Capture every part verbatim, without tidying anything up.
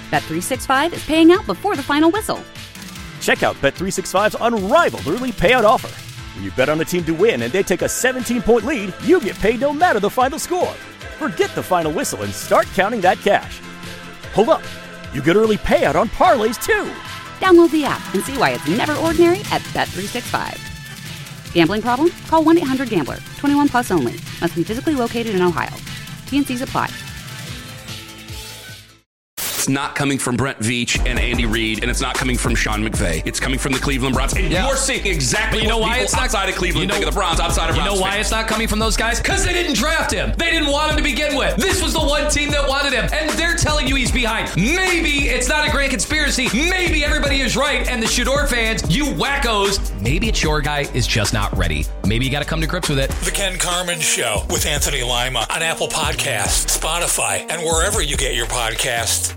Bet three sixty-five is paying out before the final whistle. Check out Bet three sixty-five's unrivaled early payout offer. When you bet on a team to win and they take a seventeen-point lead, you get paid no matter the final score. Forget the final whistle and start counting that cash. Hold up. You get early payout on parlays, too. Download the app and see why it's never ordinary at Bet three sixty-five. Gambling problem? Call one eight hundred gambler. twenty-one plus only. Must be physically located in Ohio. T and Cs apply. It's not coming from Brent Veach and Andy Reid, and it's not coming from Sean McVay. It's coming from the Cleveland Browns. And yeah. you're seeing exactly you know what why it's outside not, of Cleveland you know, think of the Browns, outside of You Browns know why fans. It's not coming from those guys? Because they didn't draft him. They didn't want him to begin with. This was the one team that wanted him, and they're telling you he's behind. Maybe it's not a grand conspiracy. Maybe everybody is right, and the Shador fans, you wackos, maybe it's your guy is just not ready. Maybe you got to come to grips with it. The Ken Carman Show with Anthony Lima on Apple Podcasts, Spotify, and wherever you get your podcasts.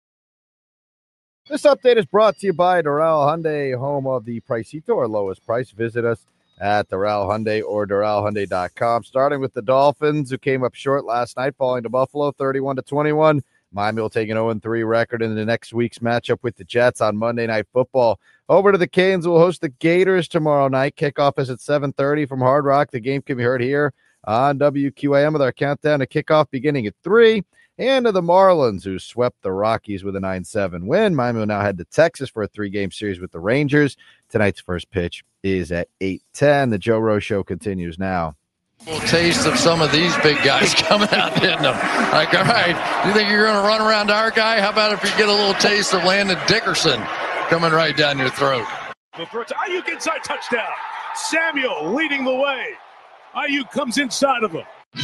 This update is brought to you by Doral Hyundai, home of the Pricito, or lowest price. Visit us at Doral Hyundai or Doral Hyundai dot com. Starting with the Dolphins, who came up short last night, falling to Buffalo thirty-one to twenty-one. Miami will take an oh and three record in the next week's matchup with the Jets on Monday Night Football. Over to the Canes, who will host the Gators tomorrow night. Kickoff is at seven thirty from Hard Rock. The game can be heard here on W Q A M with our countdown to kickoff beginning at three. And to the Marlins, who swept the Rockies with a nine seven win. Miami will now head to Texas for a three-game series with the Rangers. Tonight's first pitch is at eight ten. The Joe Rowe Show continues now. A little taste of some of these big guys coming out hitting them. Like, all right, you think you're going to run around our guy? How about if you get a little taste of Landon Dickerson coming right down your throat? The first Ayuk inside touchdown. Samuel leading the way. Ayuk comes inside of him.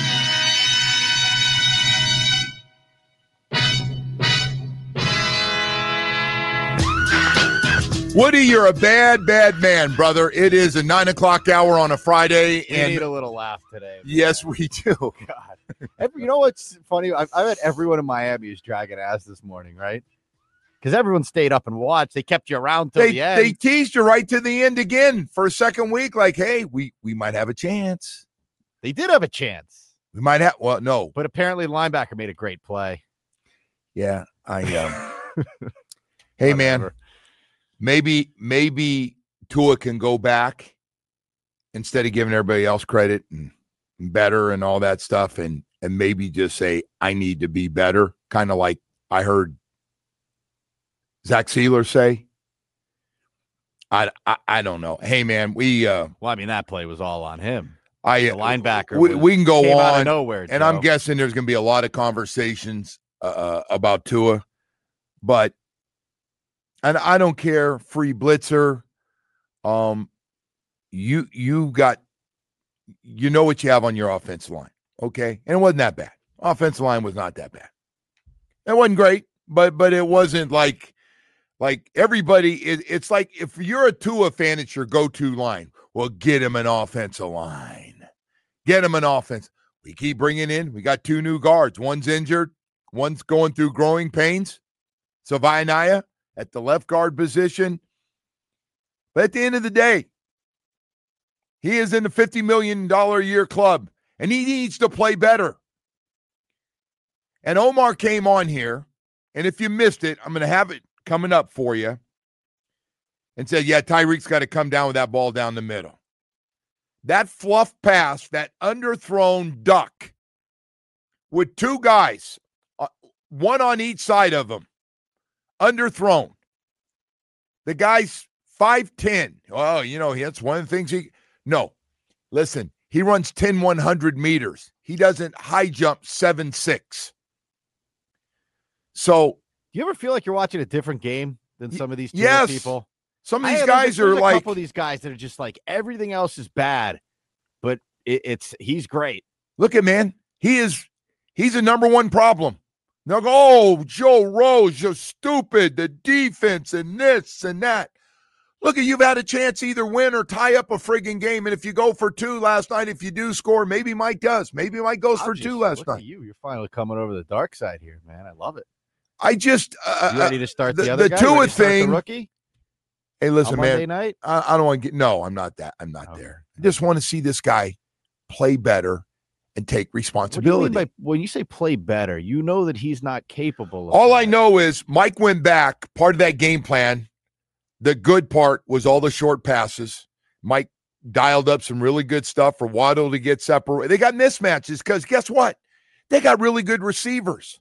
Woody, you're a bad, bad man, brother. It is a nine o'clock hour on a Friday. We and need a little laugh today. Man. Yes, we do. God. Every, you know what's funny? I, I bet everyone in Miami is dragging ass this morning, right? Because everyone stayed up and watched. They kept you around till they, the end. They teased you right to the end again for a second week. Like, hey, we, we might have a chance. They did have a chance. We might have. Well, no. But apparently the linebacker made a great play. Yeah, I um. Hey, man. Maybe maybe Tua can go back instead of giving everybody else credit and better and all that stuff, and and maybe just say, I need to be better, kind of like I heard Zach Sealer say. I, I I don't know. Hey, man, we uh, well, I mean, that play was all on him. I the linebacker. We, we can go came on out of nowhere, and Joe. I'm guessing there's going to be a lot of conversations uh, about Tua, but. And I don't care, free blitzer. Um, you you got, you know what you have on your offensive line, okay? And it wasn't that bad. Offensive line was not that bad. It wasn't great, but but it wasn't like like everybody. It, it's like if you're a Tua fan, it's your go-to line. Well, get him an offensive line. Get him an offense. We keep bringing in. We got two new guards. One's injured. One's going through growing pains. Savaianaya at the left guard position. But at the end of the day, he is in the fifty million dollars a year club, and he needs to play better. And Omar came on here, and if you missed it, I'm going to have it coming up for you, and said, yeah, Tyreek's got to come down with that ball down the middle. That fluff pass, that underthrown duck with two guys, uh, one on each side of him, underthrown. The guy's five ten. Oh, you know, that's one of the things he – no. Listen, he runs ten one hundred meters. He doesn't high jump seven six. So – do you ever feel like you're watching a different game than some of these yes. people? Some of these I, guys there's, are there's like – a couple of these guys that are just like everything else is bad, but it, it's – he's great. Look at, man, he is – he's a number one problem. They'll go, oh, Joe Rose, you're stupid, the defense and this and that. Look, you've had a chance to either win or tie up a friggin' game, and if you go for two last night, if you do score, maybe Mike does. Maybe Mike goes I'll for just, two last look night. At you, you're finally coming over the dark side here, man. I love it. I just uh, you ready to start the, the other the guy? Tua thing. The rookie? Hey, listen, on man. Monday night? I, I don't want to get. No, I'm not that. I'm not okay. there. I just want to see this guy play better and take What do you responsibility. mean by when you say play better? You know that he's not capable of All that. I know is Mike went back. Part of that game plan, the good part was all the short passes. Mike dialed up some really good stuff for Waddle to get separated. They got mismatches because guess what? They got really good receivers.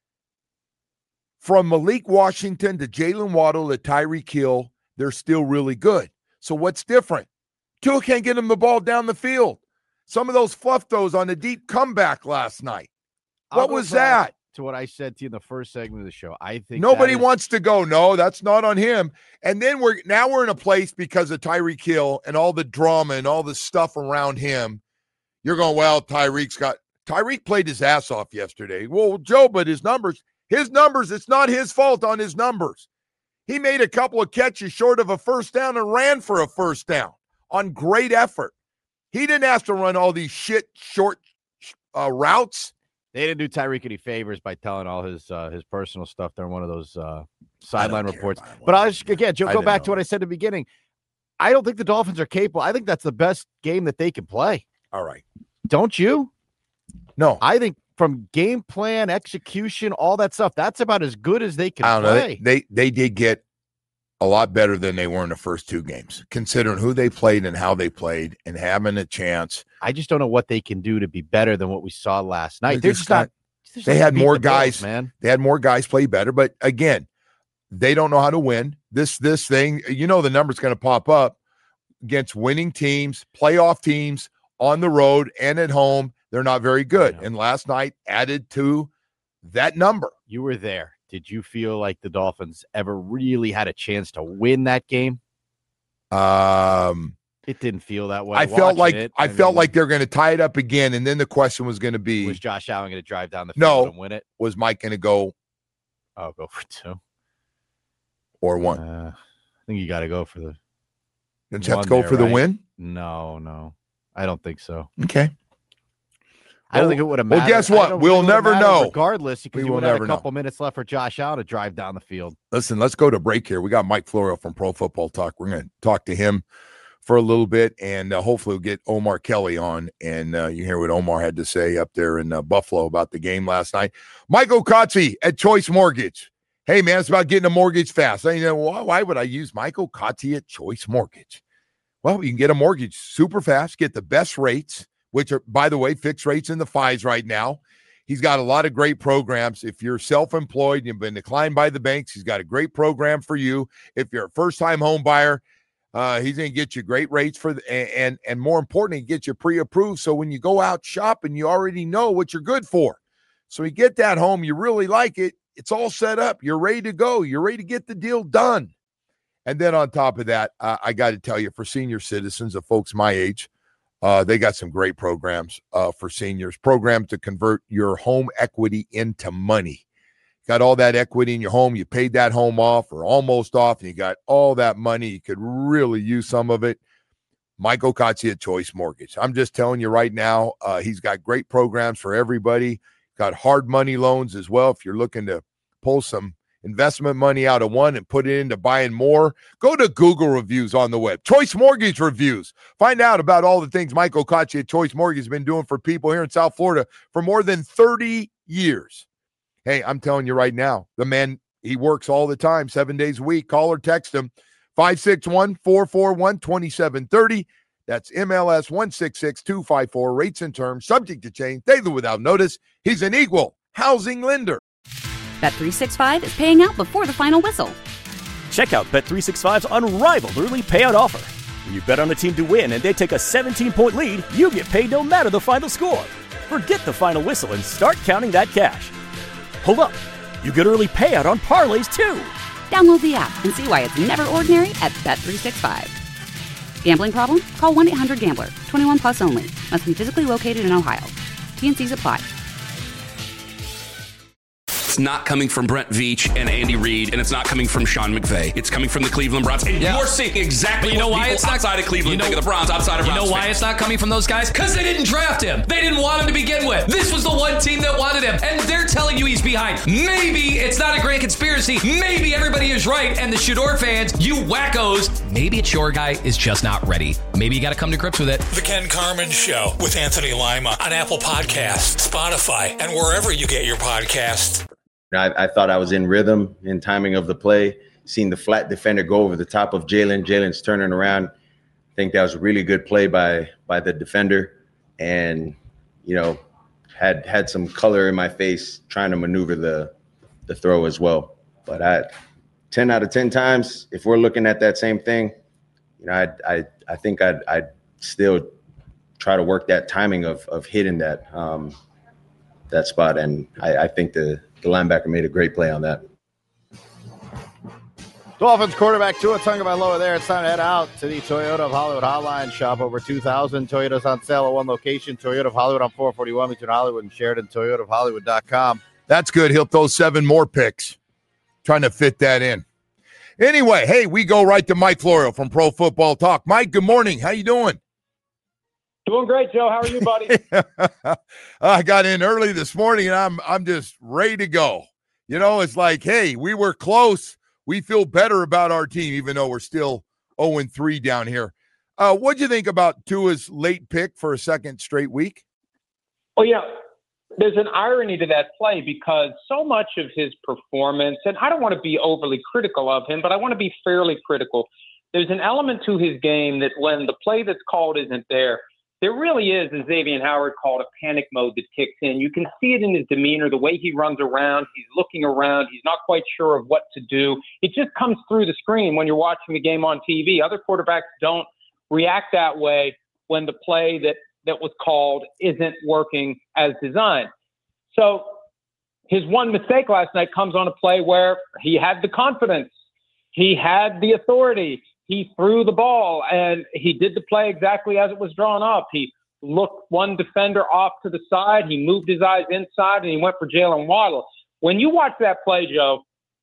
From Malik Washington to Jalen Waddle to Tyreek Hill, they're still really good. So what's different? Tua can't get him the ball down the field. Some of those fluff throws on the deep comeback last night. I'll What go was back that? To what I said to you in the first segment of the show. I think Nobody that is- wants to go. No, that's not on him. And then we're now we're in a place because of Tyreek Hill and all the drama and all the stuff around him. You're going, well, Tyreek's got Tyreek played his ass off yesterday. Well, Joe, but his numbers, his numbers, it's not his fault on his numbers. He made a couple of catches short of a first down and ran for a first down on great effort. He didn't have to run all these shit short uh, routes. They didn't do Tyreek any favors by telling all his uh, his personal stuff during one of those uh, sideline reports. But I was again, Joe, I go didn't back know. to what I said at the beginning. I don't think the Dolphins are capable. I think that's the best game that they can play. All right. Don't you? No. I think from game plan, execution, all that stuff, that's about as good as they can I don't know. play. They, they they did get a lot better than they were in the first two games, considering who they played and how they played and having a chance. I just don't know what they can do to be better than what we saw last night. They're They're just just not. not- they're just They not had beat more the Bills, guys, man. They had more guys play better, but again, they don't know how to win. This this thing, you know, the number's going to pop up against winning teams, playoff teams on the road and at home. They're not very good. And last night added to that number. You were there. Did you feel like the Dolphins ever really had a chance to win that game? Um, It didn't feel that way. I felt watching like it. I, felt mean, like they're going to tie it up again, and then the question was going to be: was Josh Allen going to drive down the field No. and win it? Was Mike going to go I'll go for two or one? Uh, I think you got to go for the. The Jets one go there, for the right? win. No, no, I don't think so. Okay. I don't Well- think it would have well, mattered. guess I what? don't We'll think it would have never mattered know. Regardless, because We you will would have had never a know. couple minutes left for Josh Allen to drive down the field. Listen, let's go to break here. We got Mike Florio from Pro Football Talk. We're going to talk to him for a little bit, and uh, hopefully we'll get Omar Kelly on, and uh, you hear what Omar had to say up there in uh, Buffalo about the game last night. Michael Kotze at Choice Mortgage. Hey, man, it's about getting a mortgage fast. I, you know, why, why would I use Michael Kotze at Choice Mortgage? Well, you can get a mortgage super fast, get the best rates, which are, by the way, fixed rates in the fives right now. He's got a lot of great programs. If you're self-employed, you've been declined by the banks, he's got a great program for you. If you're a first-time home buyer, uh, he's going to get you great rates for the, and, and and more importantly, get you pre-approved. So when you go out shopping, you already know what you're good for. So you get that home, you really like it. It's all set up. You're ready to go. You're ready to get the deal done. And then on top of that, uh, I got to tell you, for senior citizens of folks my age, uh, they got some great programs uh, for seniors, programs to convert your home equity into money. Got all that equity in your home. You paid that home off or almost off, and you got all that money. You could really use some of it. Michael Kotze at Choice Mortgage. I'm just telling you right now, uh, he's got great programs for everybody. Got hard money loans as well. If you're looking to pull some investment money out of one and put it into buying more, go to Google reviews on the web. Choice Mortgage reviews. Find out about all the things Michael Kotze at Choice Mortgage has been doing for people here in South Florida for more than thirty years. Hey, I'm telling you right now, the man, he works all the time, seven days a week. Call or text him, five six one, four four one, two seven three zero. That's M L S one six six two five four. Rates and terms subject to change daily without notice. He's an equal housing lender. Bet three sixty-five is paying out before the final whistle. Check out Bet three sixty-five's unrivaled early payout offer. When you bet on a team to win and they take a seventeen-point lead, you get paid no matter the final score. Forget the final whistle and start counting that cash. Hold up. You get early payout on parlays, too. Download the app and see why it's never ordinary at Bet three sixty-five. Gambling problem? Call one eight hundred gambler. twenty-one plus only. Must be physically located in Ohio. T N Cs apply. It's not coming from Brent Veach and Andy Reid, and it's not coming from Sean McVay. It's coming from the Cleveland Browns. And Yeah. you're seeing exactly But you know what why people it's not outside of Cleveland you know, think of the Browns, outside of You Browns know why fans. it's not coming from those guys? Because they didn't draft him. They didn't want him to begin with. This was the one team that wanted him, and they're telling you he's behind. Maybe it's not a grand conspiracy. Maybe everybody is right, and the Shador fans, you wackos, maybe it's your guy is just not ready. maybe you got to come to grips with it. The Ken Carman Show with Anthony Lima on Apple Podcasts, Spotify, and wherever you get your podcasts. I, I thought I was in rhythm in timing of the play. Seeing the flat defender go over the top of Jalen. Jalen's turning around. I think that was a really good play by by the defender. And, you know, had had some color in my face trying to maneuver the the throw as well. But I, ten out of ten times, if we're looking at that same thing, you know, I I I think I'd I'd still try to work that timing of of hitting that um, that spot. And I, I think the, the linebacker made a great play on that. Dolphins quarterback Tua Tagovailoa there. It's time to head out to the Toyota of Hollywood Hotline. Shop over two thousand Toyotas on sale at one location. Toyota of Hollywood on four forty-one between Hollywood and Sheridan. Toyota of Hollywood dot com. That's good. He'll throw seven more picks. Trying to fit that in. Anyway, hey, we go right to Mike Florio from Pro Football Talk. Mike, good morning. How you doing? Doing great, Joe. How are you, buddy? I got in early this morning, and I'm I'm just ready to go. You know, it's like, hey, we were close. We feel better about our team, even though we're still oh and three down here. Uh, what'd you think about Tua's late pick for a second straight week? Well, yeah, there's an irony to that play because so much of his performance, and I don't want to be overly critical of him, but I want to be fairly critical. There's an element to his game that when the play that's called isn't there, there really is, as Xavier Howard called, a panic mode that kicks in. You can see it in his demeanor, the way he runs around. He's looking around. He's not quite sure of what to do. It just comes through the screen when you're watching the game on T V. Other quarterbacks don't react that way when the play that, that was called isn't working as designed. So his one mistake last night comes on a play where he had the confidence. He had the authority. He threw the ball, and he did the play exactly as it was drawn up. He looked one defender off to the side. He moved his eyes inside, and he went for Jalen Waddle. When you watch that play, Joe,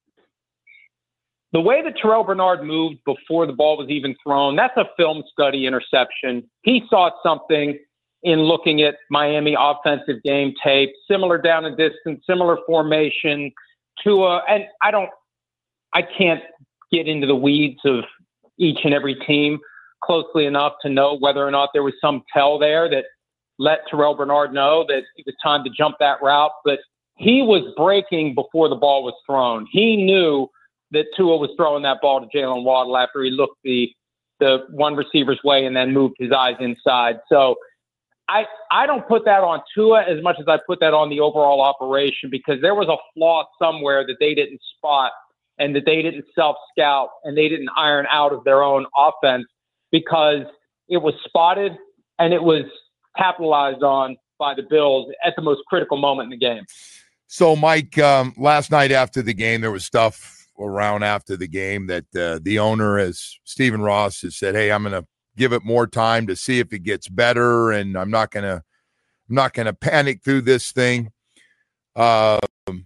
the way that Terrell Bernard moved before the ball was even thrown, that's a film study interception. He saw something in looking at Miami offensive game tape, similar down and distance, similar formation to a, and I don't, I can't get into the weeds of each and every team closely enough to know whether or not there was some tell there that let Terrell Bernard know that it was time to jump that route. But he was breaking before the ball was thrown. He knew that Tua was throwing that ball to Jalen Waddle after he looked the the one receiver's way and then moved his eyes inside. So I I don't put that on Tua as much as I put that on the overall operation, because there was a flaw somewhere that they didn't spot and that they didn't self-scout and they didn't iron out of their own offense, because it was spotted and it was capitalized on by the Bills at the most critical moment in the game. So, Mike, um, last night after the game, there was stuff around after the game that uh, the owner, as Stephen Ross, has said, hey, I'm going to give it more time to see if it gets better, and I'm not going to I'm not going to panic through this thing. Uh,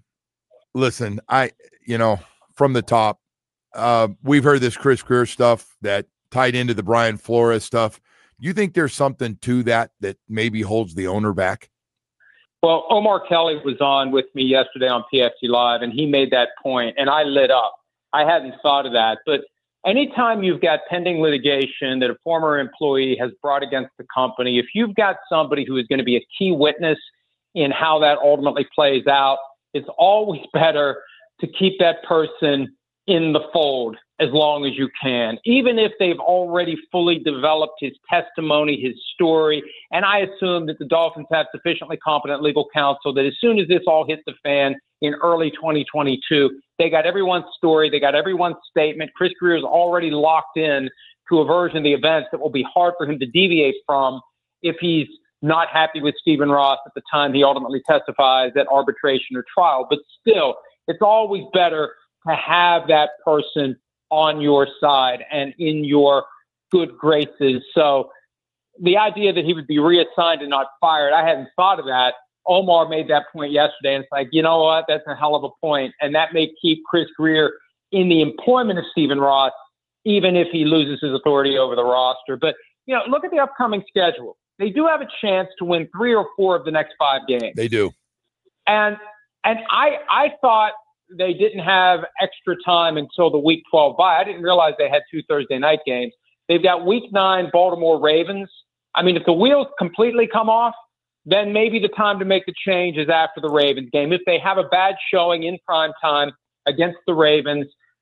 listen, I, you know, from the top, uh, we've heard this Chris Grier stuff that tied into the Brian Flores stuff. Do you think there's something to that that maybe holds the owner back? Well, Omar Kelly was on with me yesterday on P F T Live, and he made that point, and I lit up. I hadn't thought of that. But anytime you've got pending litigation that a former employee has brought against the company, if you've got somebody who is going to be a key witness in how that ultimately plays out, it's always better to keep that person in the fold as long as you can, even if they've already fully developed his testimony, his story. And I assume that the Dolphins have sufficiently competent legal counsel that as soon as this all hit the fan in early twenty twenty-two, they got everyone's story, they got everyone's statement. Chris Grier is already locked in to a version of the events that will be hard for him to deviate from if he's not happy with Stephen Ross at the time he ultimately testifies at arbitration or trial. But still, it's always better to have that person on your side and in your good graces. So the idea that he would be reassigned and not fired, I hadn't thought of that. Omar made that point yesterday, and it's like, you know what, that's a hell of a point. And that may keep Chris Grier in the employment of Stephen Ross, even if he loses his authority over the roster. But, you know, look at the upcoming schedule. They do have a chance to win three or four of the next five games. They do. And and I I thought they didn't have extra time until the week twelve bye. I didn't realize they had two Thursday night games. They've got week nine Baltimore Ravens. I mean, if the wheels completely come off, then maybe the time to make the change is after the Ravens game. If they have a bad showing in prime time against the Ravens,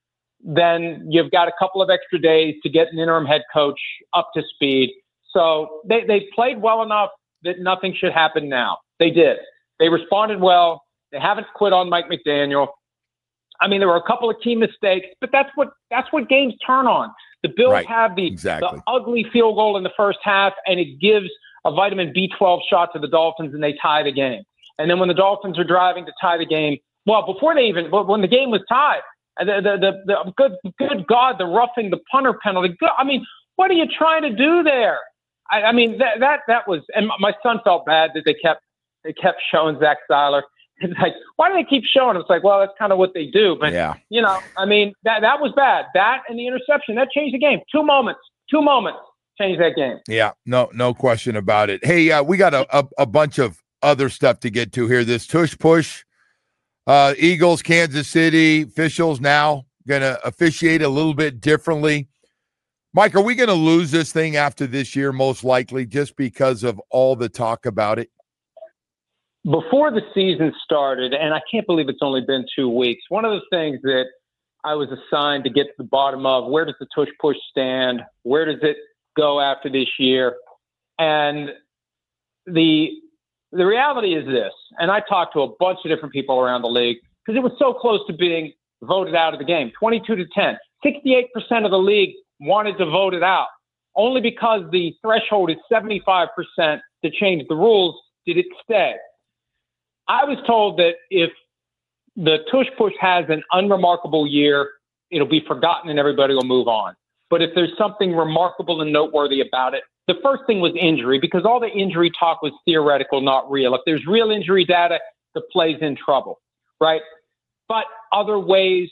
then you've got a couple of extra days to get an interim head coach up to speed. So they, they played well enough that nothing should happen now. They did. They responded well. They haven't quit on Mike McDaniel. I mean, there were a couple of key mistakes, but that's what that's what games turn on. The Bills Right. have the, Exactly. the ugly field goal in the first half, and it gives a vitamin B twelve shot to the Dolphins, and they tie the game. And then when the Dolphins are driving to tie the game, well, before they even, when the game was tied, the the the, the good good God, the roughing the punter penalty. I mean, what are you trying to do there? I, I mean, that that that was, and my son felt bad that they kept they kept showing Zach Seiler. It's like, why do they keep showing him? It's like, well, that's kind of what they do. But, yeah. you know, I mean, that that was bad. That and the interception, that changed the game. Two moments, two moments changed that game. Yeah, no, no question about it. Hey, uh, we got a, a, a bunch of other stuff to get to here. This tush push, uh, Eagles, Kansas City officials now going to officiate a little bit differently. Mike, are we going to lose this thing after this year, most likely, just because of all the talk about it? Before the season started, and I can't believe it's only been two weeks, one of the things that I was assigned to get to the bottom of, where does the tush push stand? Where does it go after this year? And the the reality is this, and I talked to a bunch of different people around the league, because it was so close to being voted out of the game, twenty-two to ten. sixty-eight percent of the league wanted to vote it out. Only because the threshold is seventy-five percent to change the rules did it stay. I was told that if the tush push has an unremarkable year, it'll be forgotten and everybody will move on. But if there's something remarkable and noteworthy about it, the first thing was injury, because all the injury talk was theoretical, not real. If there's real injury data, the play's in trouble, right? But other ways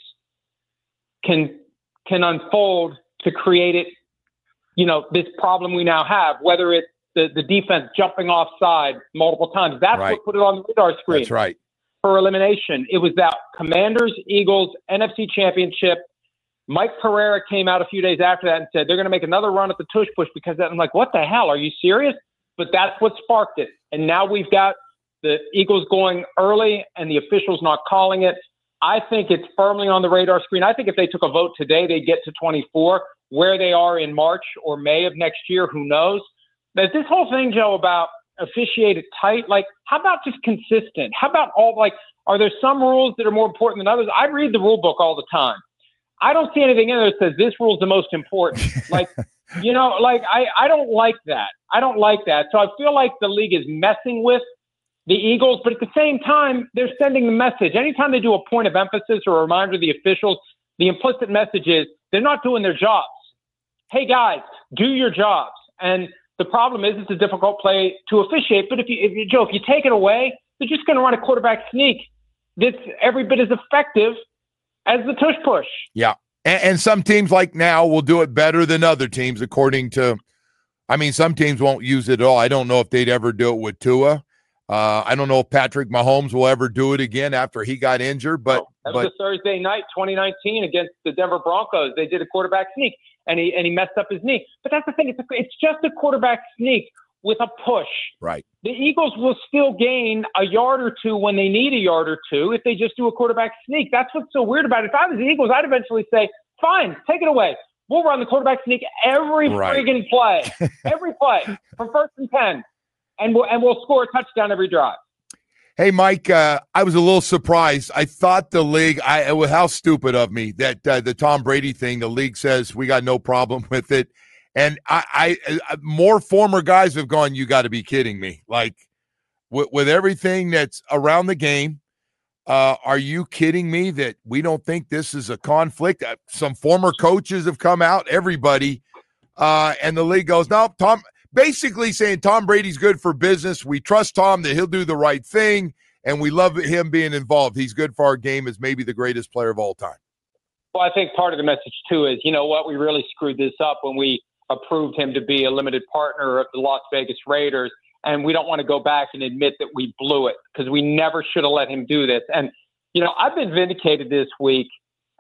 can can unfold to create it, you know, this problem we now have, whether it's the, the defense jumping offside multiple times. That's Right. what put it on the radar screen. That's right. For elimination. It was that Commanders, Eagles, N F C Championship. Mike Pereira came out a few days after that and said they're going to make another run at the tush push because I'm like, what the hell? Are you serious? But that's what sparked it. And now we've got the Eagles going early and the officials not calling it. I think it's firmly on the radar screen. I think if they took a vote today, they'd get to twenty-four. Where they are in March or May of next year, who knows? But this whole thing, Joe, about officiated tight, like, how about just consistent? How about all, like, are there some rules that are more important than others? I read the rule book all the time. I don't see anything in there that says this rule is the most important. Like, you know, like, I, I don't like that. I don't like that. So I feel like the league is messing with the Eagles, but at the same time, they're sending the message. Anytime they do a point of emphasis or a reminder to the officials, the implicit message is they're not doing their jobs. Hey, guys, do your jobs. And the problem is it's a difficult play to officiate. But if you, if you Joe, if you take it away, they're just going to run a quarterback sneak that's every bit as effective as the tush push. Yeah. And, and some teams like now will do it better than other teams, according to, I mean, some teams won't use it at all. I don't know if they'd ever do it with Tua. Uh, I don't know if Patrick Mahomes will ever do it again after he got injured. But, oh, that was but, a Thursday night, twenty nineteen, against the Denver Broncos. They did a quarterback sneak, and he and he messed up his knee. But that's the thing; it's a, it's just a quarterback sneak with a push. Right. The Eagles will still gain a yard or two when they need a yard or two if they just do a quarterback sneak. That's what's so weird about it. If I was the Eagles, I'd eventually say, "Fine, take it away. We'll run the quarterback sneak every right. friggin' play, every play from first and ten, and we'll and we'll score a touchdown every drive." Hey, Mike, uh, I was a little surprised. I thought the league, I it was how stupid of me that uh, the Tom Brady thing, the league says we got no problem with it. And I, I, I more former guys have gone, you got to be kidding me. Like, with, with everything that's around the game, uh, are you kidding me that we don't think this is a conflict? Uh, some former coaches have come out, everybody, uh, and the league goes, no, Tom – basically saying Tom Brady's good for business. We trust Tom that he'll do the right thing, and we love him being involved. He's good for our game as maybe the greatest player of all time. Well, I think part of the message, too, is, you know what, we really screwed this up when we approved him to be a limited partner of the Las Vegas Raiders, and we don't want to go back and admit that we blew it because we never should have let him do this. And, you know, I've been vindicated this week,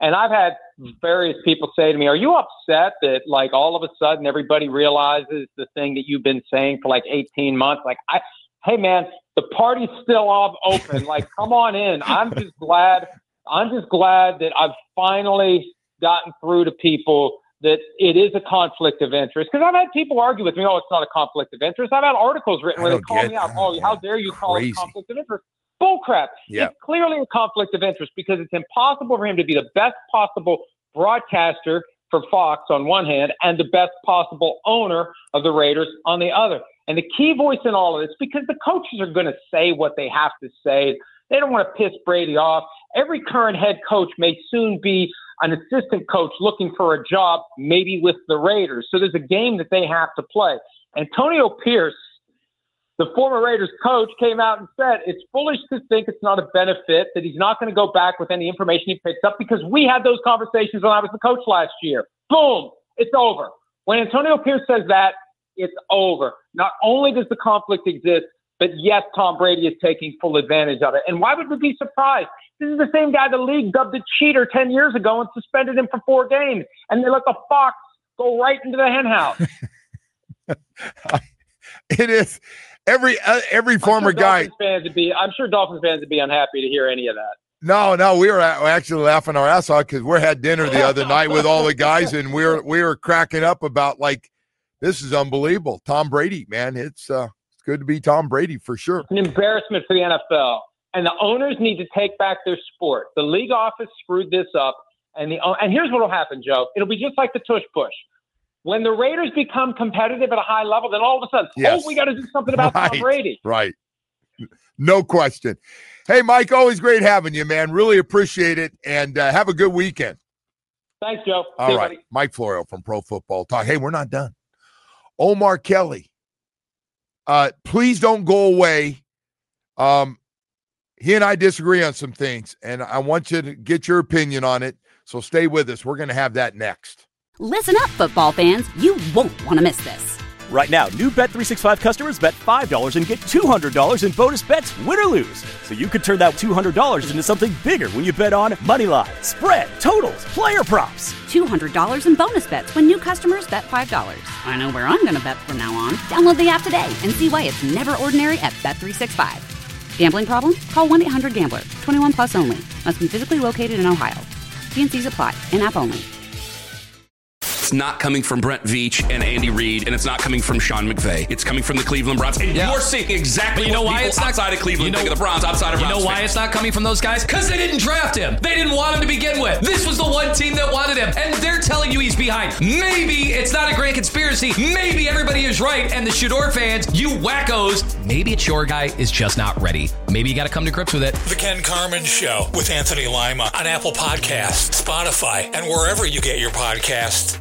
And I've had various people say to me, are you upset that, like, all of a sudden everybody realizes the thing that you've been saying for like eighteen months? Like, I, hey, man, the party's still all open. Like, come on in. I'm just glad. I'm just glad that I've finally gotten through to people that it is a conflict of interest. Because I've had people argue with me, oh, it's not a conflict of interest. I've had articles written where they call me out, oh, how dare you call it a conflict of interest? Bullcrap. Yeah. It's clearly a conflict of interest because it's impossible for him to be the best possible broadcaster for Fox on one hand and the best possible owner of the Raiders on the other. And the key voice in all of this, because the coaches are going to say what they have to say. They don't want to piss Brady off. Every current head coach may soon be an assistant coach looking for a job, maybe with the Raiders. So there's a game that they have to play. Antonio Pierce, the former Raiders coach, came out and said it's foolish to think it's not a benefit, that he's not going to go back with any information he picks up because we had those conversations when I was the coach last year. Boom, it's over. When Antonio Pierce says that, it's over. Not only does the conflict exist, but yes, Tom Brady is taking full advantage of it. And why would we be surprised? This is the same guy the league dubbed a cheater ten years ago and suspended him for four games. And they let the fox go right into the henhouse. It is. Every uh, every former I'm sure guy. Dolphins fans would be, I'm sure Dolphins fans would be unhappy to hear any of that. No, no, we were actually laughing our ass off because we had dinner the other night with all the guys, and we were we were cracking up about, like, this is unbelievable. Tom Brady, man, it's uh, it's good to be Tom Brady for sure. It's an embarrassment for the N F L, and the owners need to take back their sport. The league office screwed this up, and the and here's what will happen, Joe. It'll be just like the tush push. When the Raiders become competitive at a high level, then all of a sudden, yes. oh, we got to do something about right. Tom Brady. Right. No question. Hey, Mike, always great having you, man. Really appreciate it, and uh, have a good weekend. Thanks, Joe. All See you, right. buddy. Mike Florio from Pro Football Talk. Hey, we're not done. Omar Kelly, uh, please don't go away. Um, he and I disagree on some things, and I want you to get your opinion on it, so stay with us. We're going to have that next. Listen up, football fans. You won't want to miss this. Right now, new Bet three sixty-five customers bet five dollars and get two hundred dollars in bonus bets, win or lose. So you could turn that two hundred dollars into something bigger when you bet on money line, spread, totals, player props. two hundred dollars in bonus bets when new customers bet five dollars. I know where I'm going to bet from now on. Download the app today and see why it's never ordinary at Bet three sixty-five. Gambling problem? Call one eight hundred gambler. twenty-one plus only. Must be physically located in Ohio. T and C's apply. In-app only. It's not coming from Brent Veach and Andy Reid, and it's not coming from Sean McVay. It's coming from the Cleveland Browns. And yeah. you're seeing exactly but you know what why people it's not, outside of Cleveland you know, think of the Browns outside of You Browns know why fans. it's not coming from those guys? Because they didn't draft him. They didn't want him to begin with. This was the one team that wanted him, and they're telling you he's behind. Maybe it's not a grand conspiracy. Maybe everybody is right, and the Shador fans, you wackos, maybe it's your guy is just not ready. Maybe you got to come to grips with it. The Ken Carman Show with Anthony Lima on Apple Podcasts, Spotify, and wherever you get your podcasts.